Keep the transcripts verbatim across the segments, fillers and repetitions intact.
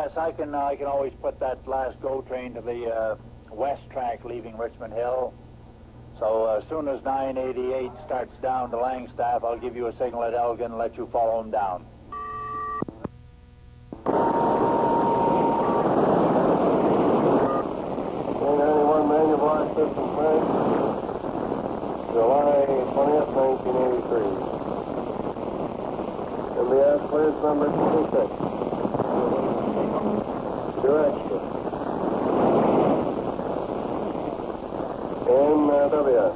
Yes, I can. Uh, I can always put that last GO train to the uh, west track leaving Richmond Hill. So uh, as soon as nine eighty-eight starts down to Langstaff, I'll give you a signal at Elgin and let you follow him down. Train ninety-one manual block system flight, July twentieth, nineteen eighty-three. M B S clearance number twenty-six. Two extra. M W.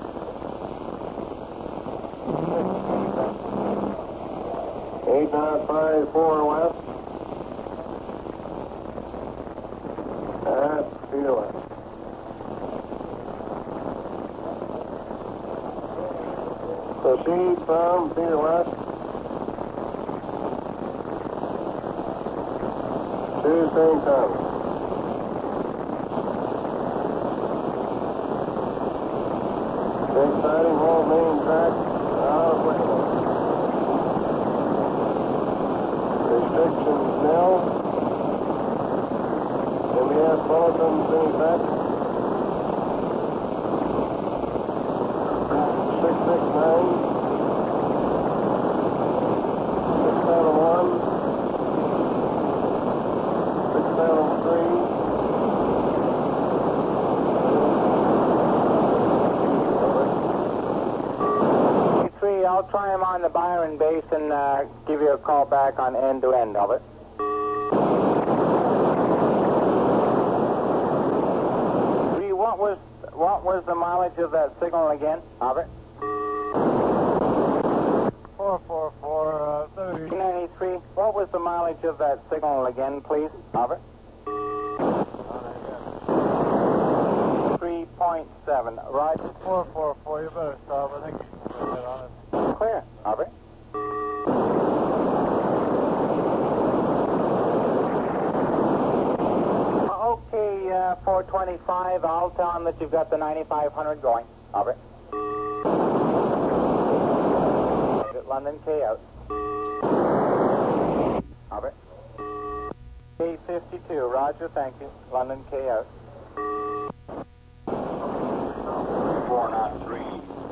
Eight knot five four west. At speed of west. Proceed from speed of west to Saint Thomas. Big siding, hold main track, out of way. Restrictions nil. M B S bulletins in effect. six six nine. six seven one. six seven three. I'll try him on the Byron base and uh, give you a call back on end to end of it. Three, what was what was the mileage of that signal again? Of it. Four four four uh, thirty. ninety-three. What was the mileage of that signal again, please? Of it. Three point seven. Right. Four four four. You better stop. I think you can get on it. Clear. Over. Okay, uh, four twenty-five. I'll tell him that you've got the ninety-five hundred going. Over. London K out. Over. K fifty-two. Roger, thank you. London K out. Four knot three.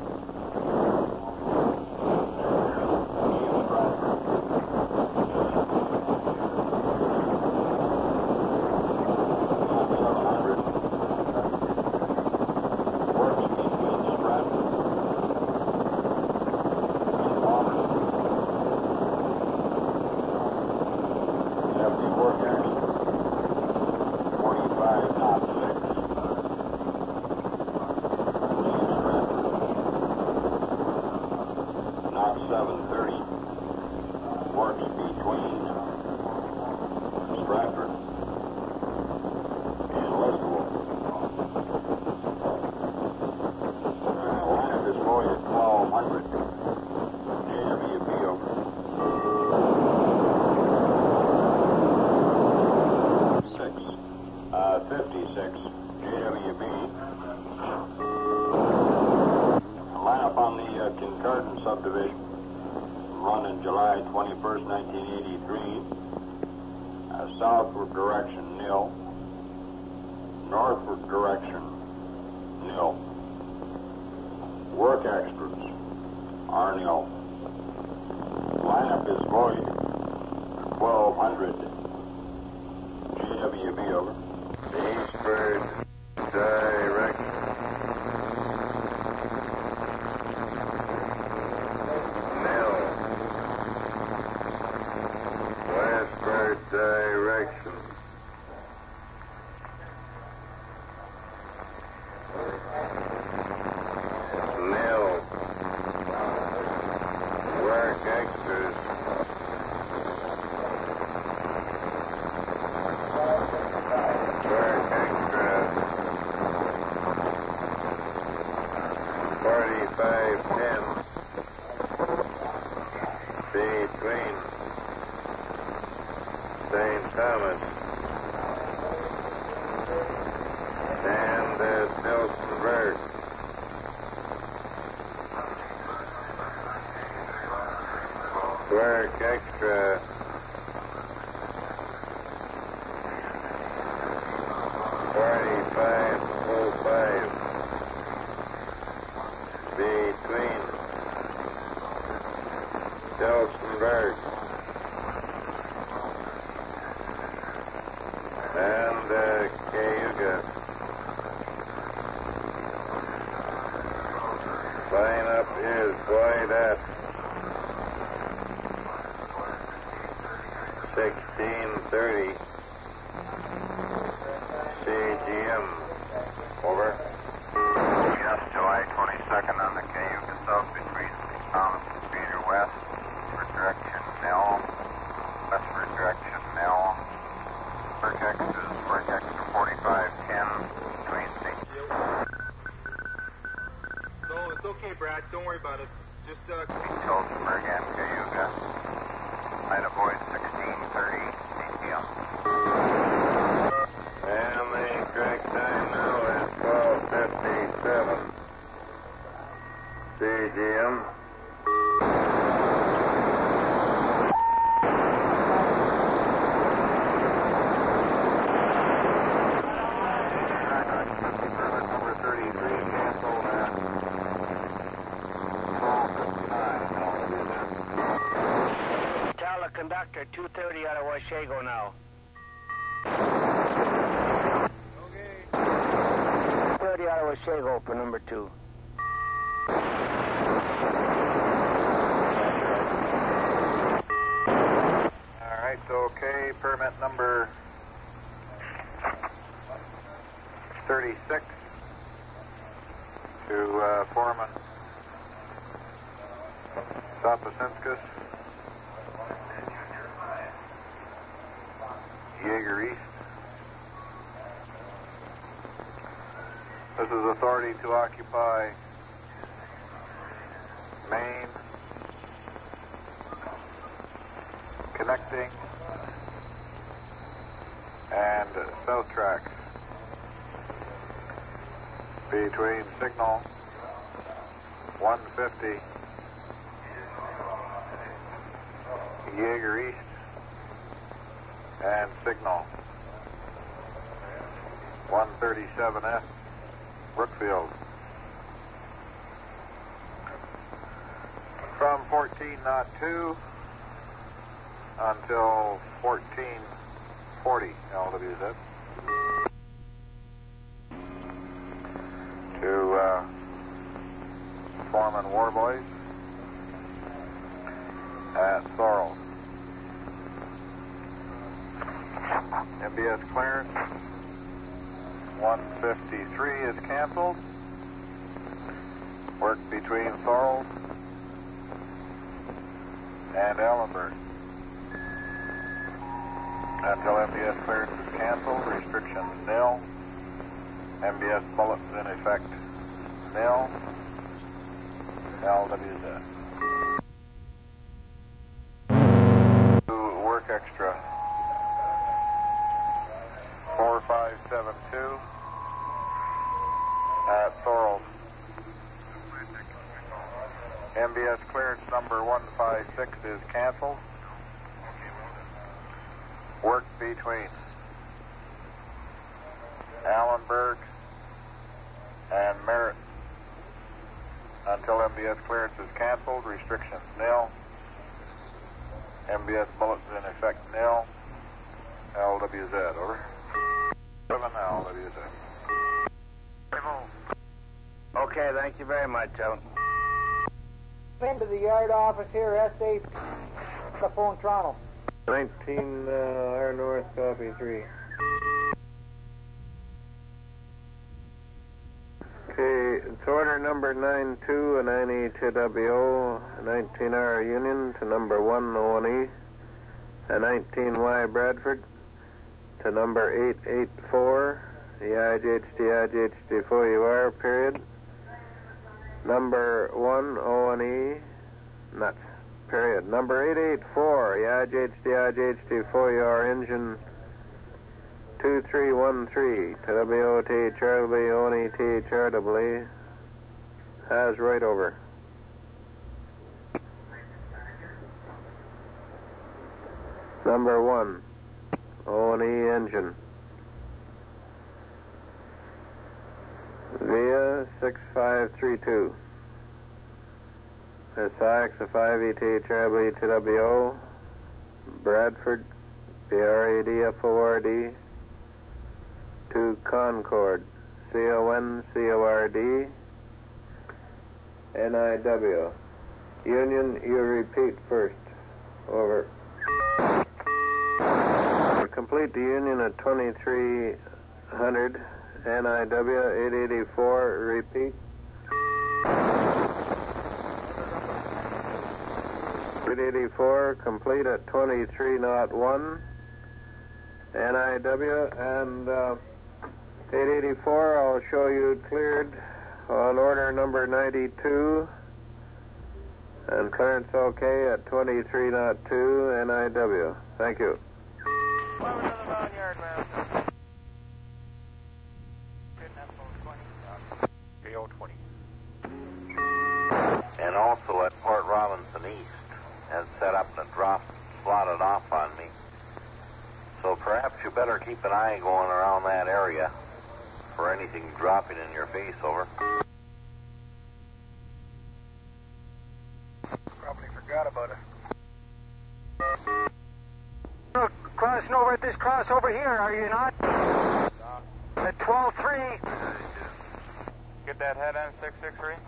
Subdivision, run in July twenty-first, nineteen eighty-three. Uh, southward direction, nil. Northward direction, nil. Work extras are nil. Lineup is void. twelve hundred. G W B over. Eastward direction. Direction. Nil. Work extras. Work extras. forty-five ten. Between Saint Thomas and uh, Nelsonburg. Work extra Stolzenberg. And uh, Cayuga. Line up is wide at sixteen thirty. C G M. Over. Yes, July twenty-second on the Cayuga South between six thousand feet or west. For direction nil. Westward direction nil. Work X is work X to forty-five ten between six. No, it's okay, Brad. Don't worry about it. Just, uh... Stolzenberg and Cayuga. Line avoid sixteen thirty C T M. And the correct time now is twelve fifty-seven. C G M. Number thirty-three canceled at twelve fifty-nine. Tell the conductor two thirty out of Washago now. Okay. thirty out of Washago for number two. All right, okay. Permit number thirty-six to uh, Foreman Soposinskis, Jaeger East. This is authority to occupy main, connecting, and south tracks between signal one fifty Jaeger East and signal one thirty-seven F Brookfield. From fourteen oh two until fourteen forty L W Z. To uh, Foreman Warboys at Thorold. M B S clearance one fifty-three is canceled. Work between Thorold and Ellenberg until M B S clearance is canceled. Restrictions nil. M B S bullets in effect nil. L W Z. Work extra. four five seven two at Thorold. M B S clearance number one five six is canceled. Work between Allenberg and Merritt until M B S clearance is canceled. Restrictions nil. M B S bullets in effect nil. L W Z, over. seven L W Z. Okay, thank you very much, Joe. Into the yard office here, S A, the phone Toronto. nineteen uh, R North, copy three. Okay, it's order number nine two, a nine E T W O, a nineteen R Union to number one O one E, a nineteen Y Bradford to number eight eight four, the I G H D I G H D four U R, period. Number one O one E, nuts, period. Number eight eight four, the I G H D I G H D four U R engine two three one three to W O T Charlie O N E T Charlie has right over. Number one, O N E engine. Via six five three two. S I X five E T Charlie T W O, Bradford, B R A D F O R D, to Concord, C O N C O R D, N I W. Union, you repeat first. Over. Complete the Union at twenty-three hundred, N I W eight eighty-four, repeat. eight eighty-four, complete at twenty-three oh one, N I W, and uh, eight eighty-four, I'll show you cleared on order number ninety-two, and clearance okay at twenty-three oh two, N I W. Thank you. And also at Port Robinson East has set up and dropped, slotted off on me. So perhaps you better keep an eye going around that area for anything dropping in your face. Over. Probably forgot about it. You're crossing over at this crossover here, are you not? At twelve three. Get that head on six six three.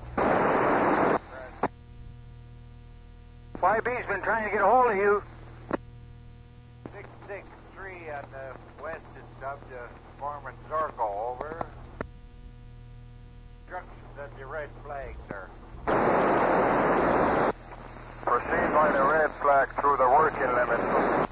Y B's been trying to get a hold of you. six six three on the west is dubbed uh, Foreman Circle, over. Instructions at the red flag, sir. Proceed by the red flag through the working limit.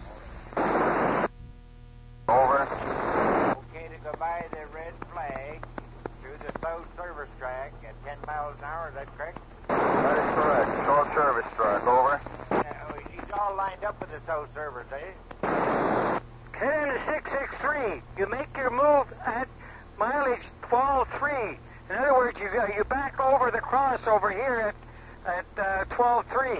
Over. Okay to go by the red flag through the south service track at ten miles an hour, is that correct? That is correct. Short service track, over. Uh, he's all lined up with the south service, eh? Head into six six three. You make your move at mileage twelve three. In other words, you you back over the crossover here at at uh, twelve three.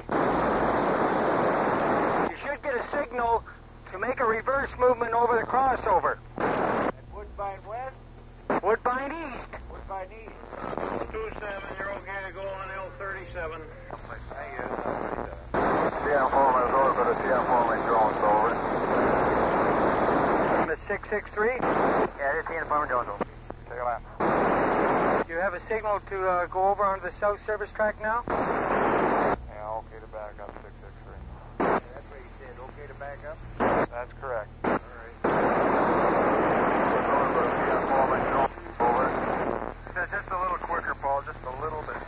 You should get a signal to make a reverse movement over the crossover. At Woodbine West? Woodbine East. Woodbine East. two seven, you're okay to go on L thirty-seven. Thank you. T M Foreman is over to T M Foreman Jones, over. The six six three. Yeah, this is T M Foreman Jones. Take a lap. Do you have a signal to uh, go over onto the south service track now? Yeah, okay to back up six six three. That's what he said. Okay to back up? That's correct. All right. T M Foreman Jones, over. Just a little quicker, Paul, just a little bit.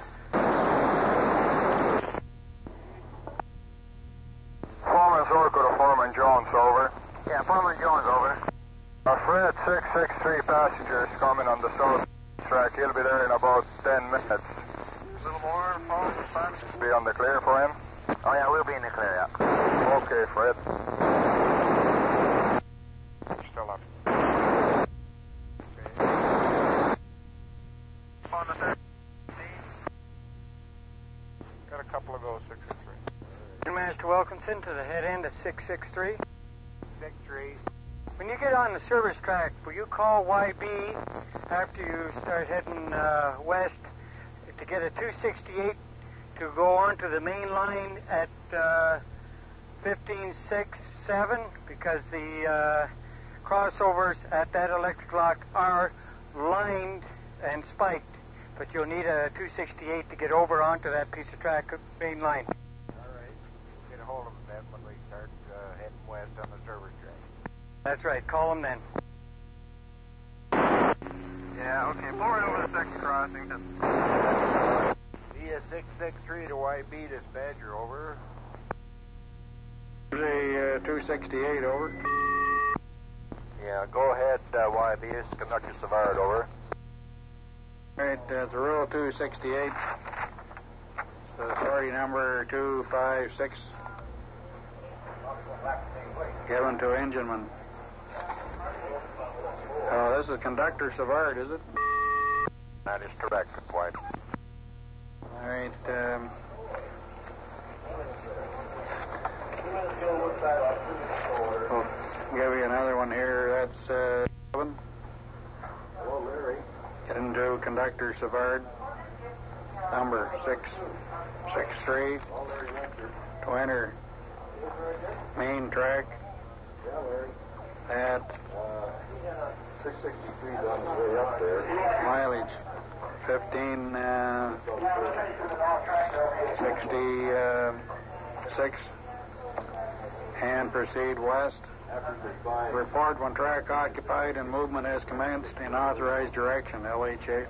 Foreman's Oracle to Foreman Jones, over. Yeah, Foreman Jones, over. Uh, Fred six six three passengers coming on the south track. He'll be there in about ten minutes. A little more, Paul, be on the clear for him? Oh, yeah, we'll be in the clear, yeah. Okay, Fred. Still up. On the thirteen. Got a couple of those, six six three. Master Wilkinson to the head end of six six three. six three. When you get on the service track, will you call Y B after you start heading uh, west to get a two sixty-eight to go onto the main line at uh, fifteen six seven, because the uh, crossovers at that electric lock are lined and spiked, but you'll need a two sixty-eight to get over onto that piece of track main line. All right. We'll get a hold of him then when we start uh, heading west on the service track. That's right. Call them then. Yeah, okay. Pull right over the second crossing. Just... Via six six three to Y B dispatcher, over. The uh, two sixty-eight, over. Yeah, go ahead, uh, Y B. This is Conductor Savard, over. All right, uh, the Rural two sixty-eight. The authority number two five six. Given to engineman. Oh, this is Conductor Savard, is it? That is correct, White. All right. Um, I'll give you another one here. That's uh, seven. Into Conductor Savard. number six six three to enter main track at six sixty-three on the way up there. mileage fifteen sixty-six and proceed west. Report when track occupied and movement has commenced in authorized direction, L H A.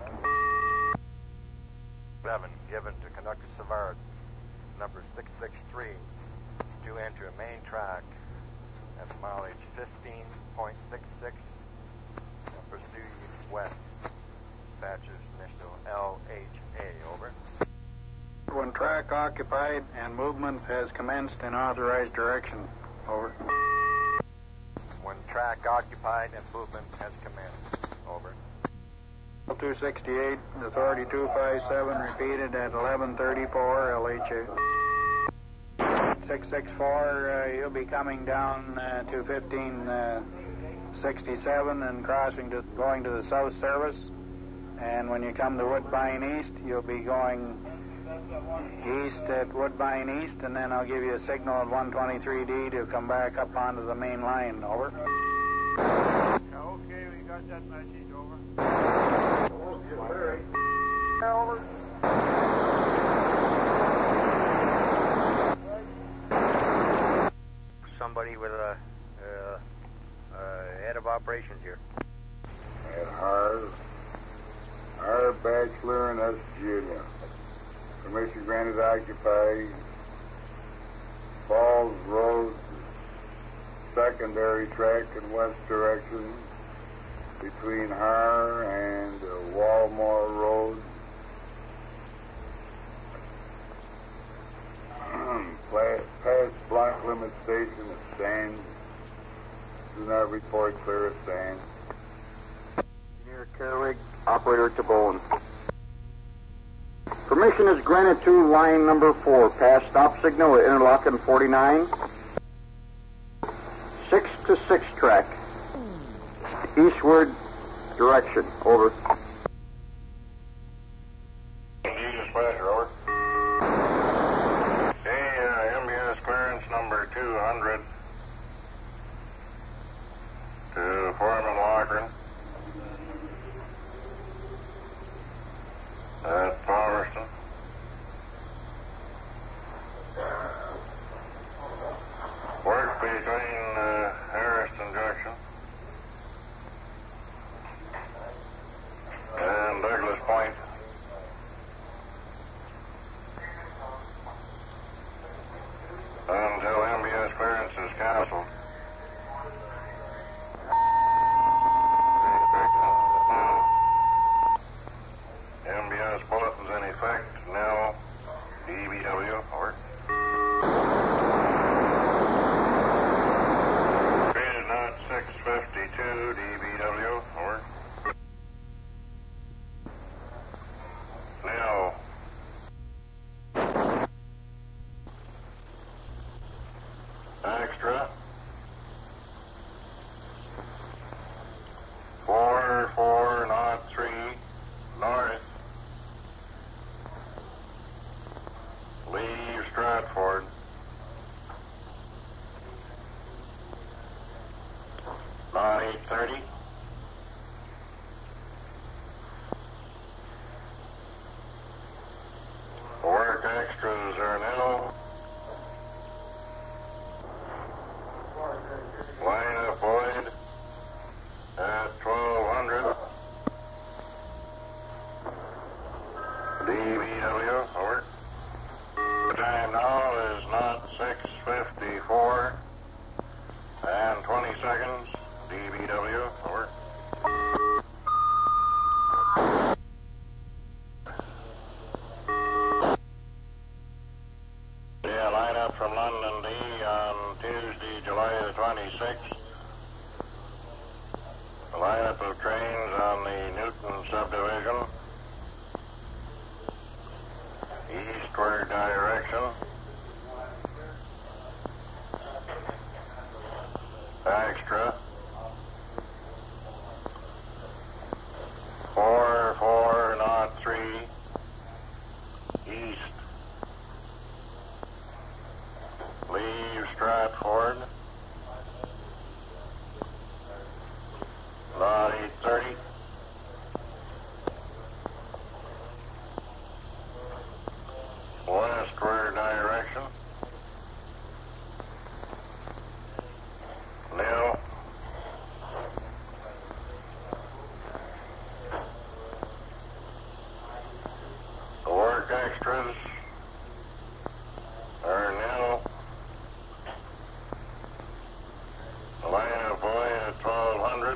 seven given to conductor Savard, number six six three, to enter main track at mileage fifteen point six six and pursue west. Dispatcher's initial L H A, over. When track occupied and movement has commenced in authorized direction, over. When track occupied and movement has commenced, over. two sixty-eight, authority two five seven, repeated at eleven thirty-four, L H A. six six four, uh, you'll be coming down uh, to fifteen sixty-seven and crossing to, going to the south service. And when you come to Woodbine East, you'll be going east at Woodbine East, and then I'll give you a signal at one twenty-three D to come back up onto the main line, over. Yeah, okay, we got that message, over. Over. Somebody with a uh, uh, head of operations here. At R, R Bachelor and S Junior. Permission granted to occupy Falls Road, secondary track in west direction between Har and uh, Walmore Road. Past block limit station at Sands. Do not report clear of Sands. Engineer Kerrig, operator to Bowen. Permission is granted to line number four, pass stop signal at Interlochen forty-nine. Six to six track, eastward direction, over. Dispatcher, over. Okay, uh, M B S clearance number two hundred to Foreman Loughran at Palmerston. Work between uh, Harrison Junction and Douglas Point. Until M B S clearance is canceled. M B S bulletins in effect. Now, D B W, over. Rated not six fifty-two, D B W, over. Now, extra. Four, four, not three, north. Leave Stratford. Not eight thirty. Work extras are nil. Line up void at twelve hundred. D B W, over. The time now is not six fifty-four and twenty seconds. D B W, over. Yeah, line up from London D on Tuesday, July the twenty-sixth. The lineup of trains on the Newton subdivision. Eastward direction. Extra. Four, four, not three. flat forward. About eight thirty. Westward direction. Nil. The work extras are nil. The line of boy at twelve hundred.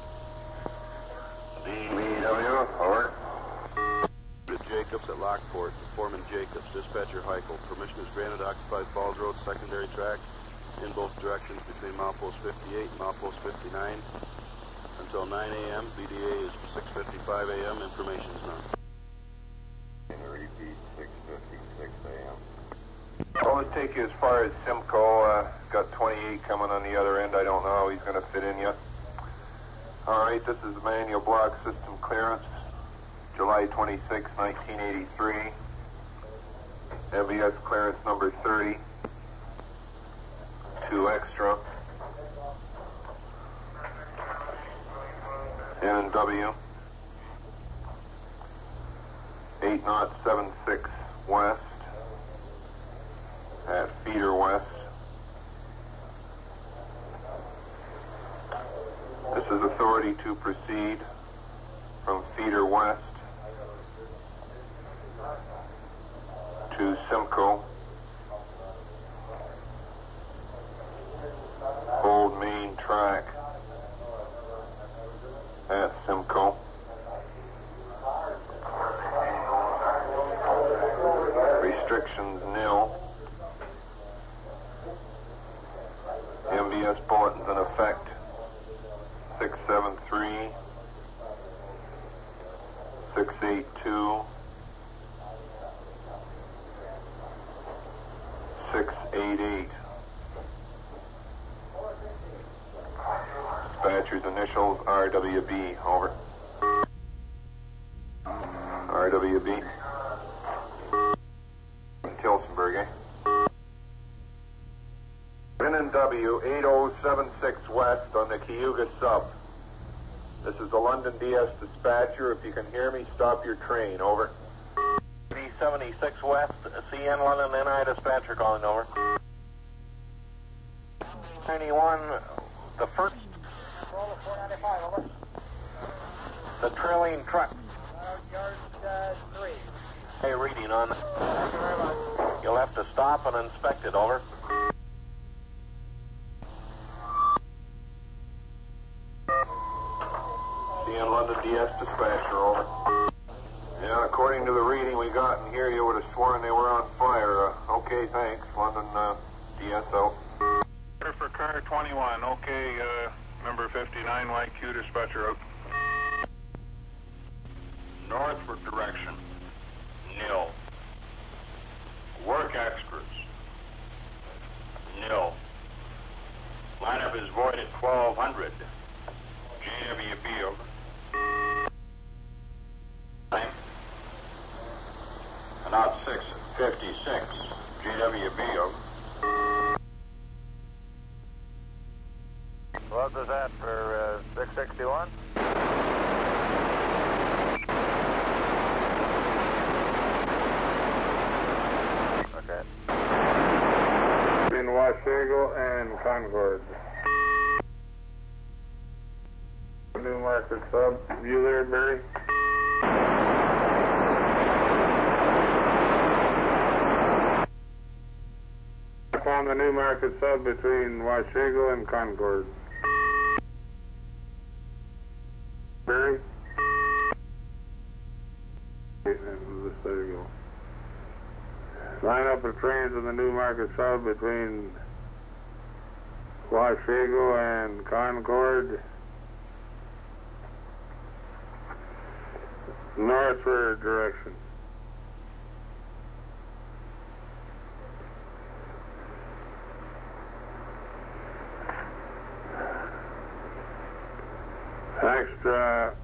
D B W, over. Jacobs at Lockport, Foreman Jacobs, dispatcher Heichel. Permission is granted to occupy Falls Road secondary track in both directions between milepost fifty-eight and milepost fifty-nine until nine A M B D A is six fifty-five A M Information is none. Repeat, six fifty-six A M Well, let's take you as far as Simcoe. Uh, got twenty-eight coming on the other end. I don't know how he's going to fit in yet. All right, this is manual block system clearance. July twenty-sixth, nineteen eighty-three. M B S clearance number thirty. Two extra. N and W. eight knot seven six west at feeder west. This is authority to proceed from feeder west to Simcoe. Hold main track at Simcoe. Restrictions nil. M B S bulletins in effect. six seven three, six eight two, six eight eight. Dispatcher's initials R W B, over. R W B. Tilsonburg, eh? N and W eight oh seven six west on the Cayuga sub. This is the London D S dispatcher. If you can hear me, stop your train, over. B seventy-six west, C N London N I dispatcher calling, over. ninety-one, the first. four ninety-five, over. The trailing truck. Uh, yard uh, three. Hey, reading on. Thank you very much. You'll have to stop and inspect it, over. C N London D S dispatcher, over. Yeah, according to the reading we got in here, you would have sworn they were on fire. Uh, okay, thanks. London uh, D S O. For car twenty-one, okay, uh, number fifty-nine Y Q dispatcher out. Northward direction, nil. Work extras, nil. Lineup is void at twelve hundred. J W B, over. Time. About six fifty-six. J W B, over. What was that for uh, six sixty-one? Okay. Between Washego and Concord. New market sub. You there, Barry? On the new market sub between Washego and Concord. Barry? There you go. Line up the trains in the new market sub between Washego and Concord. Northward direction. Extra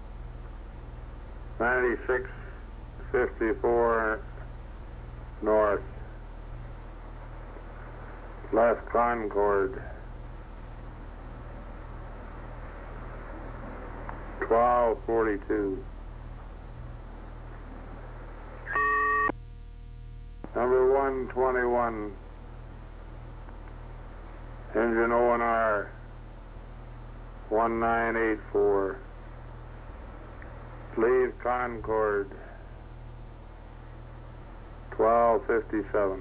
ninety-six fifty-four north. left Concord. twelve forty-two. Number one twenty-one. Engine O N R. one nine eight four. Leave Concord. twelve fifty-seven.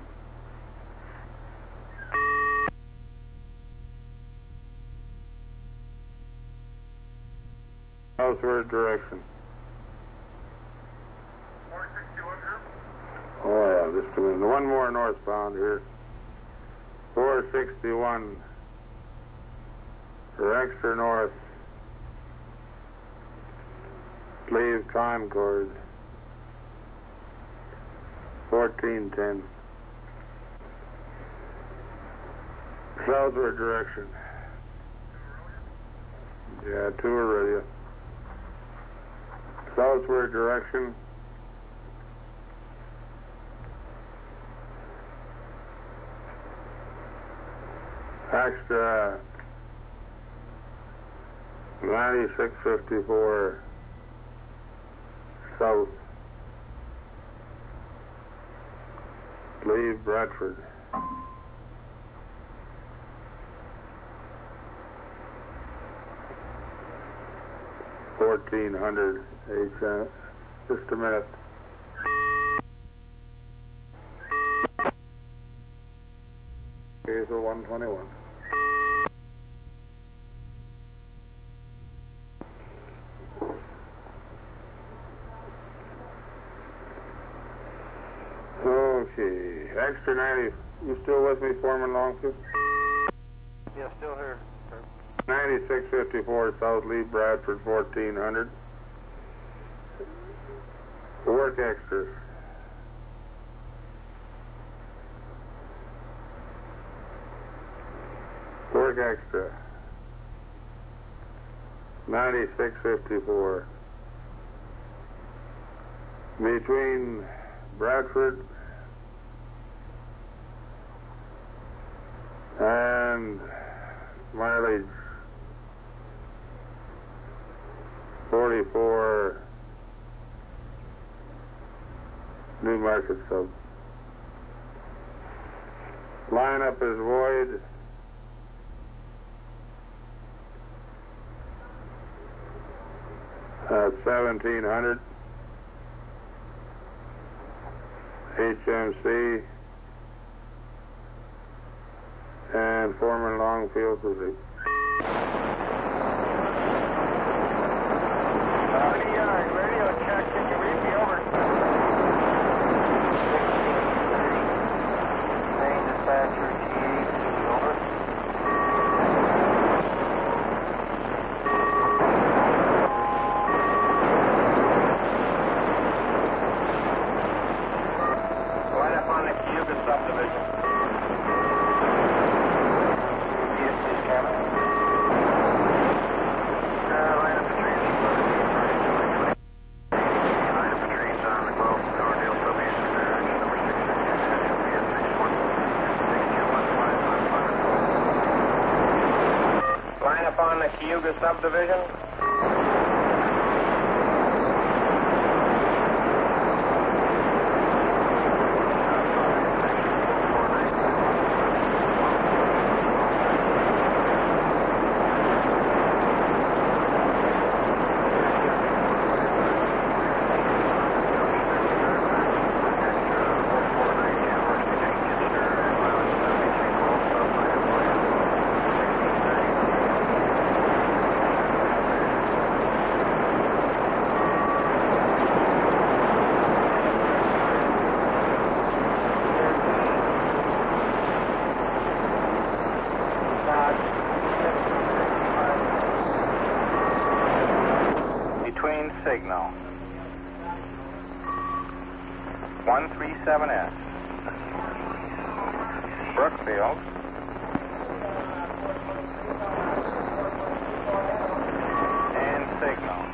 Southward direction. four sixty-one here. Oh yeah, just a minute. One more northbound here. four sixty-one. For extra north. Leave Concord. fourteen ten. Southward direction. Yeah, two Aurelia. Southward direction. Extra ninety-six fifty-four south. Leave Bradford. fourteen hundred H N. Just a minute. Okay, so one twenty-one. Okay, extra ninety. You still with me, Foreman Longfield? Yeah, still here. ninety-six fifty-four South Lee Bradford, fourteen hundred. Work extras. Work extra. ninety-six fifty-four. Between Bradford and mileage forty-four New Market sub. Lineup is void. Uh, seventeen hundred H M C and Foreman Longfield Physique. Radio check, can you read me over? Main dispatcher, T eight, over. Line up on the Cayuga subdivision. Yes, please, Captain. Uh, line up the trees. Line up the trees on the Gulf Cordell subdivision direction number six six six. Line up on the Cayuga subdivision. Signal one three seven S Brookfield and signal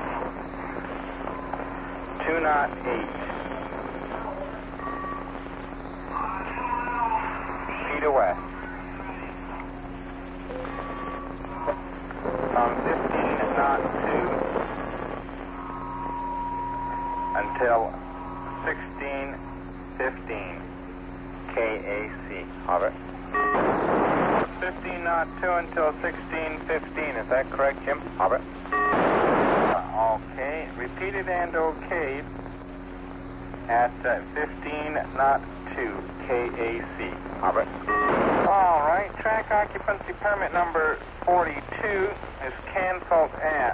two naught eight west. From fifteen knot two until sixteen fifteen K A C. Over. fifteen knot two until sixteen fifteen. Is that correct, Jim? Over. Uh, okay. Repeated and okayed at uh, fifteen knot two K A C. Over. All right. Track occupancy permit number forty-two is canceled at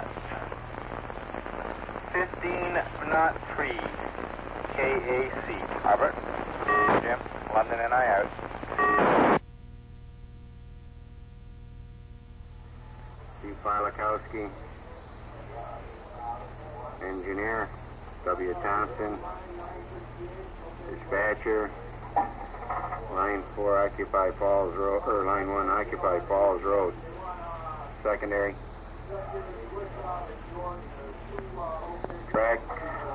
fifteen knot three K A C. Over. Jim, London and I out. Steve Filakowski, engineer, W. Thompson, dispatcher, line four, Occupy Falls Road, or line one, Occupy Falls Road, secondary. Track,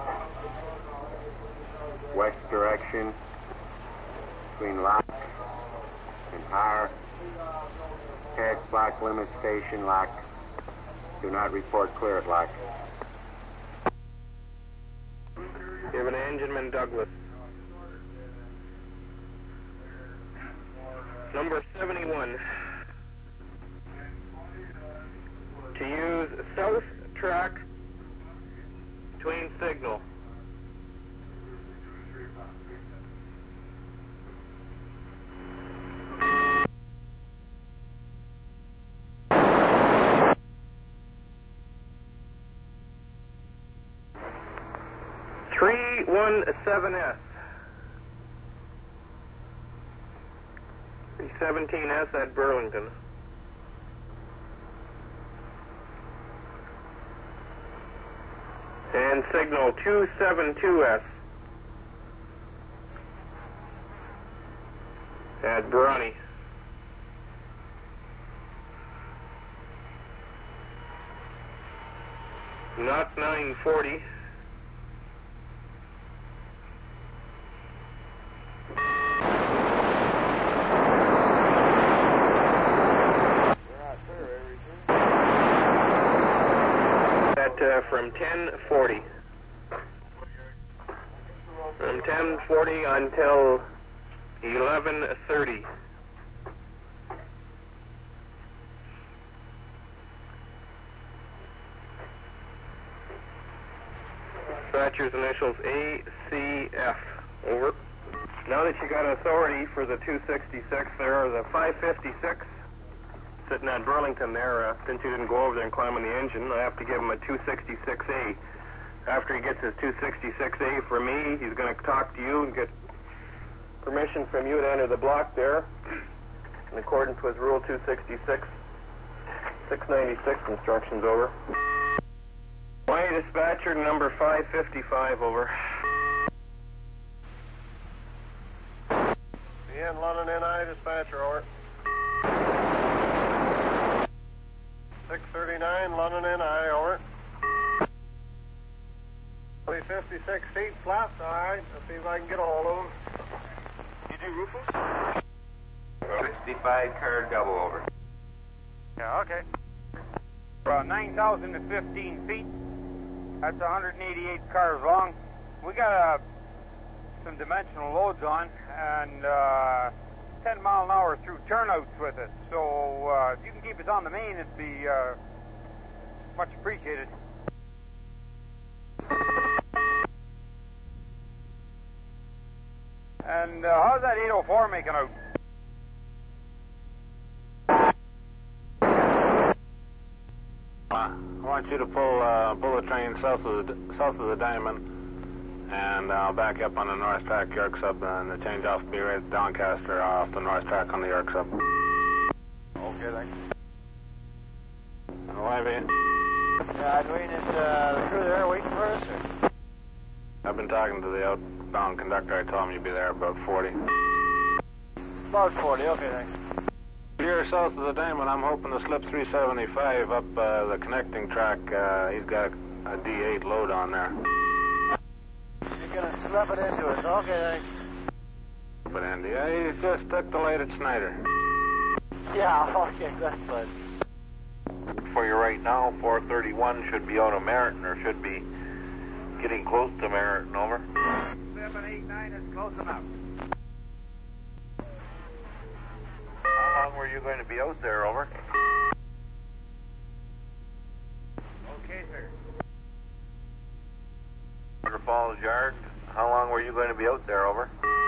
west direction, between Lock and Higher. Tax block limit station, Lock. Do not report clear at Lock. Give an engineman Douglas. Number seventy-one. To use south track between signal. three one seven S. three seventeen S at Burlington. And signal two seven two S at Brawny. Knot nine forty. Uh, from ten forty. From ten forty until eleven thirty. Dispatcher's initials A C F. Over. Now that you got authority for the two sixty-six there, or the five fifty-six, sitting at Burlington there, uh, since you didn't go over there and climb on the engine, I have to give him a two sixty-six A. After he gets his two sixty-six A from me, he's going to talk to you and get permission from you to enter the block there, in accordance with Rule two sixty-six, six ninety-six instructions. Over. Y dispatcher number five fifty-five. Over. In London N I dispatcher. Over. six thirty-nine, London N I, over. three fifty-six feet flaps, all right. Let's see if I can get a hold of them. You do Rufus? sixty-five car double, over. Yeah, okay. Uh, nine thousand fifteen feet. That's one hundred eighty-eight cars long. We got uh, some dimensional loads on, and uh, ten mile an hour through turnouts with it. So uh, if you can keep us on the main, it'd be uh, much appreciated. And uh, how's that eight oh four making out? I want you to pull uh, pull the train south of the south of the Diamond, and I'll back up on the north track, York Sub, and the change off will be right at Doncaster off the north track on the York Sub. Okay, thanks. Y B. Yeah, Dwayne, is uh, the crew there waiting for us? Or? I've been talking to the outbound conductor. I told him you'd be there about forty. About forty, okay, thanks. You're south of the Diamond. I'm hoping to slip three seventy-five up uh, the connecting track. Uh, he's got a D eight load on there. You're going to slip it into us. Okay, thanks. But Andy, yeah, he's just took the light at Snyder. Yeah, okay, that's good. For you right now, four thirty-one should be out of Meriton, or should be getting close to Meriton, over. seven eight nine is close enough. How long were you going to be out there, over? Okay, sir. Niagara Falls Yard, how long were you going to be out there, over?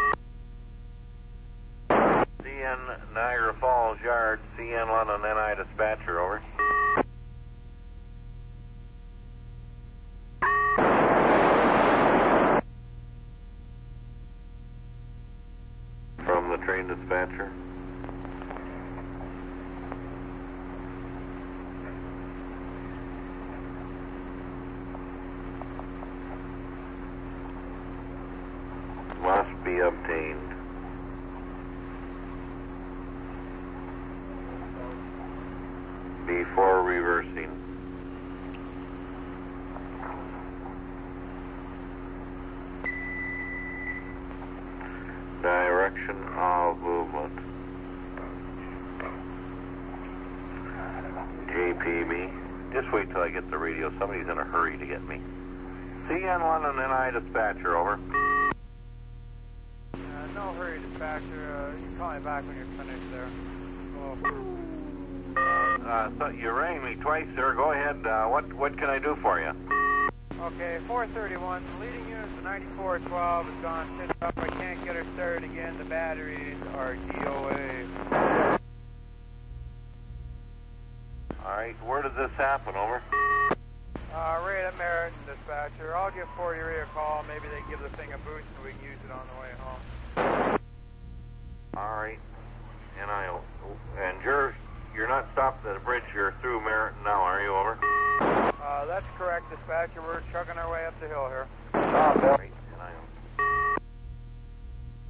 C N Niagara Falls Yard, C N London N I dispatcher, over. From the train dispatcher. Must be obtained. Before reversing. Direction of movement. J P B. Just wait till I get the radio. Somebody's in a hurry to get me. C N London N I dispatcher, over. Uh, no hurry, dispatcher. Uh, you can call me back when you're finished there. Oh. Uh, so you rang me twice, sir. Go ahead. Uh, what what can I do for you? Okay, four thirty-one. The leading unit to ninety-four twelve has gone tip up. I can't get her started again. The batteries are D O A. All right. Where did this happen, over? Uh, right at Meriton, dispatcher. I'll give forty a call. Maybe they give the thing a boost and we can use it on the way home. All right. And I and you're you're not stopped at the bridge. You're through Meriton now, are you, over? Uh, that's correct, dispatcher. We're chugging our way up the hill here. Oh, Bill.